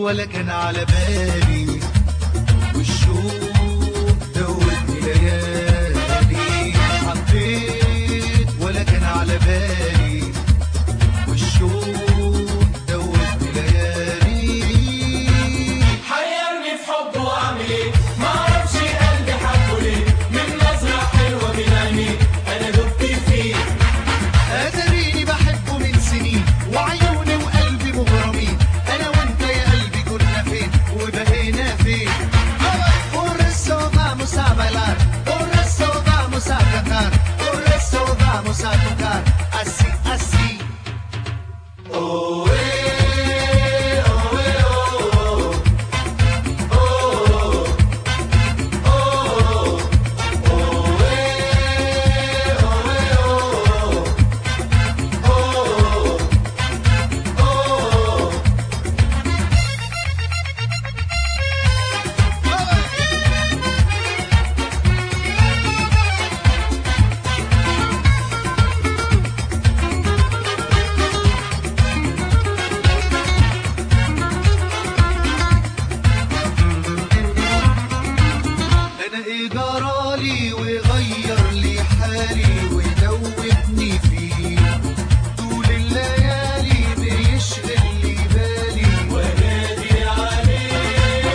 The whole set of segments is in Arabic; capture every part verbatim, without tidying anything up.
ولا كان على بالي، والشوق دوبني ليالي. حبيت ولا كان على بالي، والشوق دوبني ليالي. حيرني في حبه واعمل ايه؟ معرفش قلبي حبه ليه، من نظرة حلوة من عينيه انا دبت فيه. اتاريني بحبه من سنين، وعيوني وقلبي مغرمين. انا وانت يا قلبي كنا فين وبقينا فين؟ Por eso vamos a bailar, por eso vamos a cantar, por eso vamos a tocar, así, así. Oh, eh, oh, eh, oh, oh, oh, oh, oh, eh, oh, eh, oh, oh, oh. انا ايه جرالي وغير لي حالي ودوبني فيه، طول الليالي بيشغل لي بالي ونادي عليه.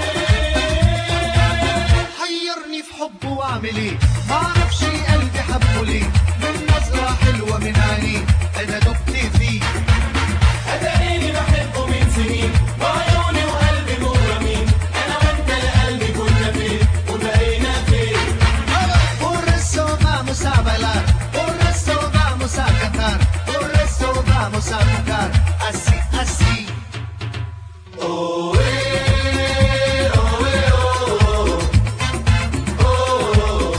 حيرني في حبه واعمل ايه؟ معرفش قلبي حبه ليه، من نظرة حلوة من عينيه انا دبت فيه. اتاريني بحبه من سنين، وعيوني وقلبي مغرمين. انا وانت يا قلبي كنا فين وبقينا فين؟ Por eso vamos a bailar, por eso vamos a cantar, por eso vamos a tocar, así, así. Oh, eh, oh, eh, oh, oh, oh,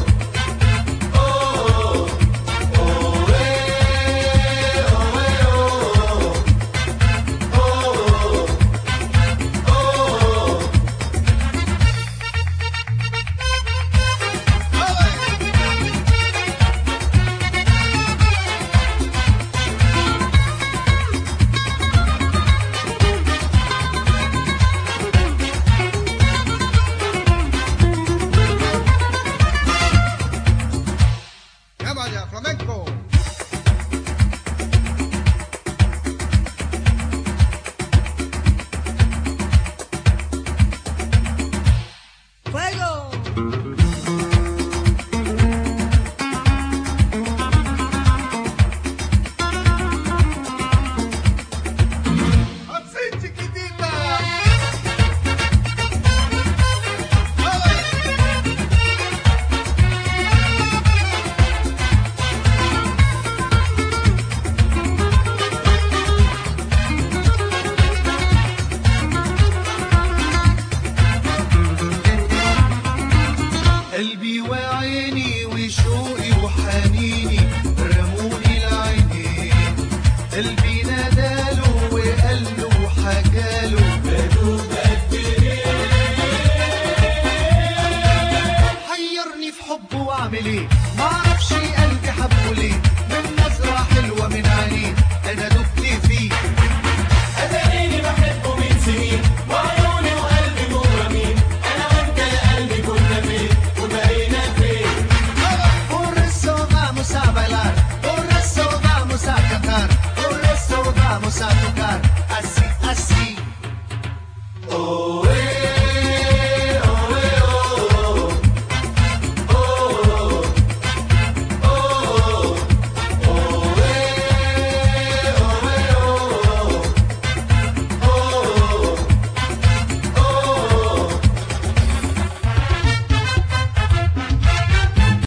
oh, oh, eh, oh, eh, oh, oh, oh. ¡Ya vaya, flamenco! ¡Así, chiquitita! قلبي وعيني وشوقي وحنيني رموني لعينيه، قلبي ناداله وقاله وحكاله بدوب قد ايه؟ حيرني في حبه واعمل ايه؟ معرفش قلبي حبه ليه، من نظرة حلوة من عينيه انا دبت فيه. اتاريني بحبه من سنين، وعيوني وقلبي مغرمين. انا وانت يا قلبي كنا فين وبقينا فين؟ Por eso vamos a bailar, por eso vamos a cantar, por eso vamos a tocar,